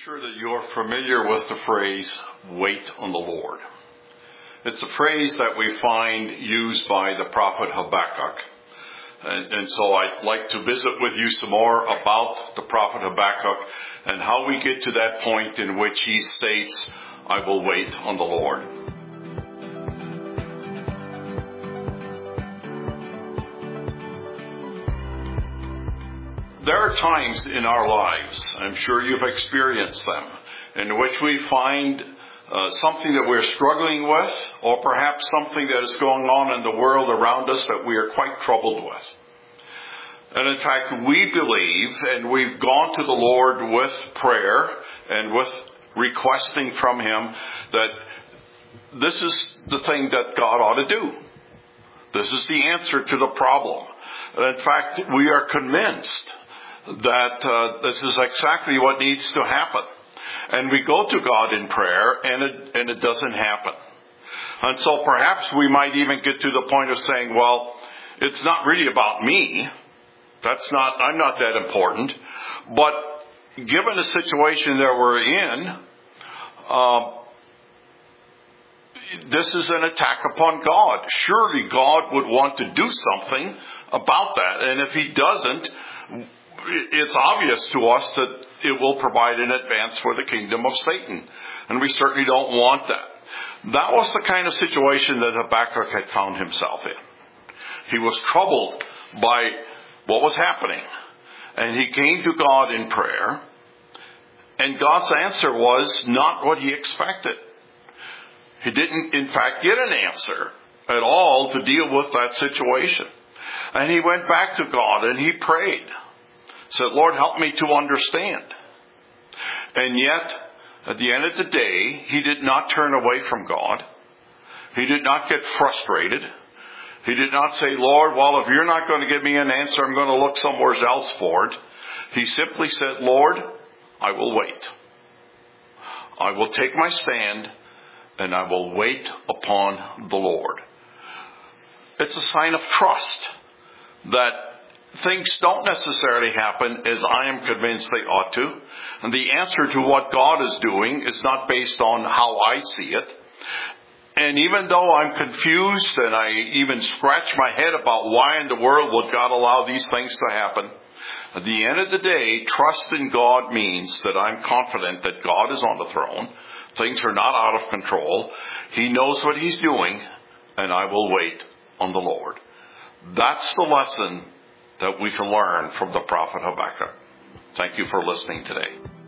sure that you're familiar with the phrase, wait on the Lord. It's a phrase that we find used by the prophet Habakkuk. And so I'd like to visit with you some more about the prophet Habakkuk and how we get to that point in which he states, I will wait on the Lord. There are times in our lives, I'm sure you've experienced them, in which we find something that we're struggling with, or perhaps something that is going on in the world around us that we are quite troubled with. And in fact, we believe, and we've gone to the Lord with prayer and with requesting from Him that this is the thing that God ought to do. This is the answer to the problem. And in fact, we are convinced that this is exactly what needs to happen. And we go to God in prayer, and it doesn't happen. And so perhaps we might even get to the point of saying, well, it's not really about me. I'm not that important. But given the situation that we're in, this is an attack upon God. Surely God would want to do something about that. And if He doesn't, it's obvious to us that it will provide an advance for the kingdom of Satan. And we certainly don't want that. That was the kind of situation that Habakkuk had found himself in. He was troubled by what was happening. And he came to God in prayer. And God's answer was not what he expected. He didn't, in fact, get an answer at all to deal with that situation. And he went back to God and he prayed. Said, Lord, help me to understand. And yet, at the end of the day, he did not turn away from God. He did not get frustrated. He did not say, Lord, well, if you're not going to give me an answer, I'm going to look somewhere else for it. He simply said, Lord, I will wait. I will take my stand and I will wait upon the Lord. It's a sign of trust that things don't necessarily happen as I am convinced they ought to. And the answer to what God is doing is not based on how I see it. And even though I'm confused and I even scratch my head about why in the world would God allow these things to happen, at the end of the day, trust in God means that I'm confident that God is on the throne. Things are not out of control. He knows what He's doing, and I will wait on the Lord. That's the lesson that we can learn from the prophet Habakkuk. Thank you for listening today.